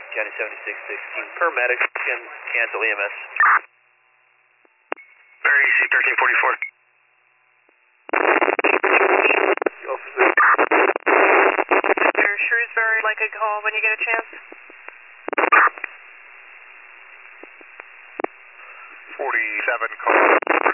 County 7616. Paramedics can cancel EMS. Very easy, 1344. Shrewsbury, like a call when you get a chance. 47 call.